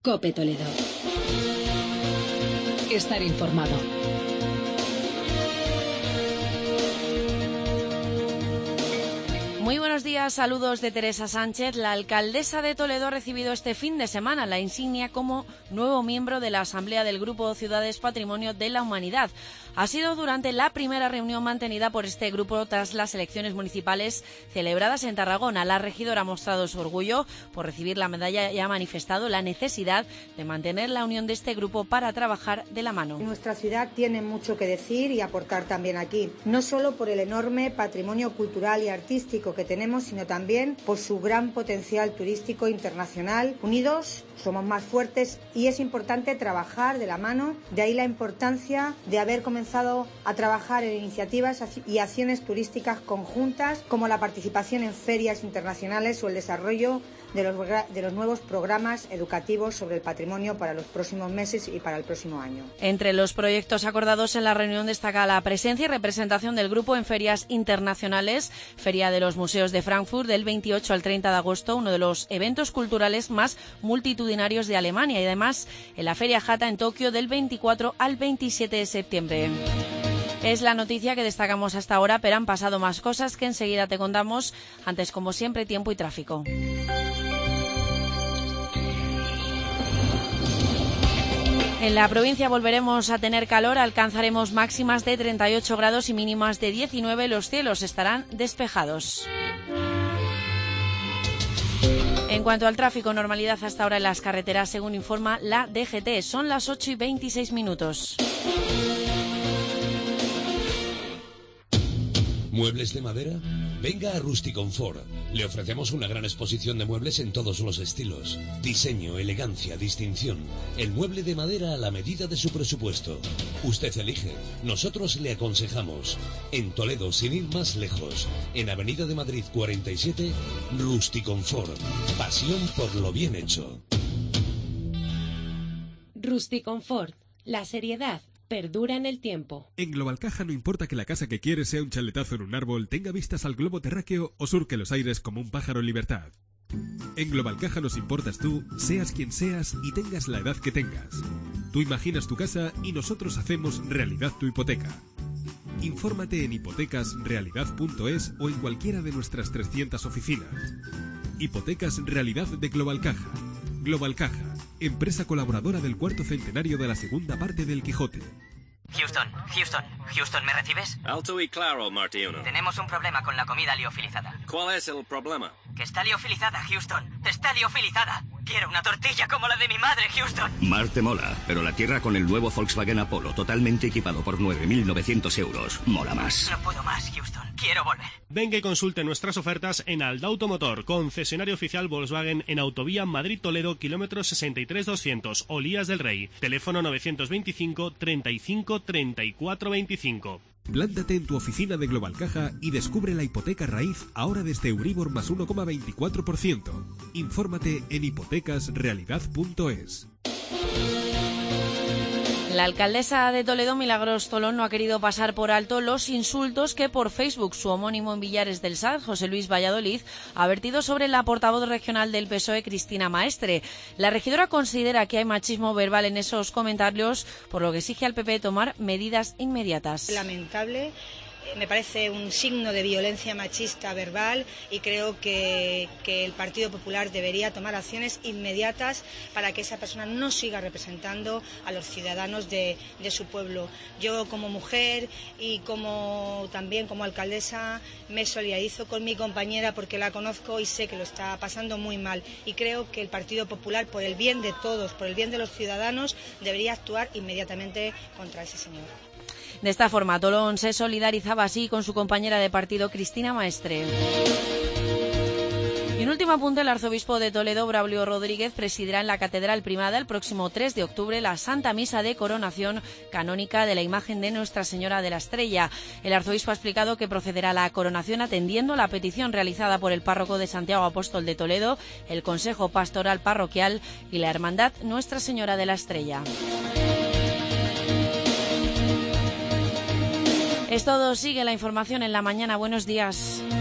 COPE Toledo. Estar informado. Muy buenos días, saludos de Teresa Sánchez. La alcaldesa de Toledo ha recibido este fin de semana la insignia como nuevo miembro de la Asamblea del Grupo Ciudades Patrimonio de la Humanidad. Ha sido durante la primera reunión mantenida por este grupo tras las elecciones municipales celebradas en Tarragona. La regidora ha mostrado su orgullo por recibir la medalla y ha manifestado la necesidad de mantener la unión de este grupo para trabajar de la mano. Nuestra ciudad tiene mucho que decir y aportar también aquí, no solo por el enorme patrimonio cultural y artístico que tenemos, sino también por su gran potencial turístico internacional. Unidos somos más fuertes y es importante trabajar de la mano, de ahí la importancia de haber comenzado a trabajar en iniciativas y acciones turísticas conjuntas, como la participación en ferias internacionales o el desarrollo de los nuevos programas educativos sobre el patrimonio para los próximos meses y para el próximo año. Entre los proyectos acordados en la reunión destaca la presencia y representación del grupo en ferias internacionales, Feria de los Museos de Frankfurt del 28 al 30 de agosto, uno de los eventos culturales más multitudinarios de Alemania, y además en la Feria Jata en Tokio del 24 al 27 de septiembre. Es la noticia que destacamos hasta ahora, pero han pasado más cosas que enseguida te contamos. Antes, como siempre, tiempo y tráfico. En la provincia volveremos a tener calor, alcanzaremos máximas de 38 grados y mínimas de 19. Los cielos estarán despejados. En cuanto al tráfico, normalidad hasta ahora en las carreteras, según informa la DGT. Son las 8:26. ¿Muebles de madera? Venga a Rusticonfort. Le ofrecemos una gran exposición de muebles en todos los estilos. Diseño, elegancia, distinción. El mueble de madera a la medida de su presupuesto. Usted elige. Nosotros le aconsejamos. En Toledo, sin ir más lejos. En Avenida de Madrid 47, Rusticonfort. Pasión por lo bien hecho. Rusticonfort. La seriedad perdura en el tiempo. En Globalcaja no importa que la casa que quieres sea un chaletazo en un árbol, tenga vistas al globo terráqueo o surque los aires como un pájaro en libertad. En Globalcaja nos importas tú, seas quien seas y tengas la edad que tengas. Tú imaginas tu casa y nosotros hacemos realidad tu hipoteca. Infórmate en hipotecasrealidad.es o en cualquiera de nuestras 300 oficinas. Hipotecas Realidad de Globalcaja. Globalcaja, empresa colaboradora del cuarto centenario de la segunda parte del Quijote. Houston, ¿me recibes? Alto y claro, Marty 1. Tenemos un problema con la comida liofilizada. ¿Cuál es el problema? Que está liofilizada, Houston. Está liofilizada. Quiero una tortilla como la de mi madre, Houston. Mar te mola, pero la tierra con el nuevo Volkswagen Apollo totalmente equipado por 9.900 euros. Mola más. No puedo más, Houston. Quiero volver. Venga y consulte nuestras ofertas en Aldauto Motor, concesionario oficial Volkswagen en Autovía Madrid-Toledo, kilómetro 63-200, Olías del Rey. Teléfono 925 35 34 25. Plántate en tu oficina de Globalcaja y descubre la hipoteca raíz ahora desde Euribor más 1,24%. Infórmate en hipotecasrealidad.es. La alcaldesa de Toledo, Milagros Tolón, no ha querido pasar por alto los insultos que por Facebook su homónimo en Villares del Saz, José Luis Valladolid, ha vertido sobre la portavoz regional del PSOE, Cristina Maestre. La regidora considera que hay machismo verbal en esos comentarios, por lo que exige al PP tomar medidas inmediatas. Lamentable. Me parece un signo de violencia machista verbal y creo que el Partido Popular debería tomar acciones inmediatas para que esa persona no siga representando a los ciudadanos de su pueblo. Yo como mujer y también como alcaldesa me solidarizo con mi compañera porque la conozco y sé que lo está pasando muy mal y creo que el Partido Popular, por el bien de todos, por el bien de los ciudadanos, debería actuar inmediatamente contra ese señor. De esta forma, Tolón se solidarizaba así con su compañera de partido, Cristina Maestre. Y un último apunte, el arzobispo de Toledo, Braulio Rodríguez, presidirá en la Catedral Primada el próximo 3 de octubre la Santa Misa de Coronación Canónica de la imagen de Nuestra Señora de la Estrella. El arzobispo ha explicado que procederá a la coronación atendiendo la petición realizada por el párroco de Santiago Apóstol de Toledo, el Consejo Pastoral Parroquial y la Hermandad Nuestra Señora de la Estrella. Es todo, sigue la información en La Mañana. Buenos días.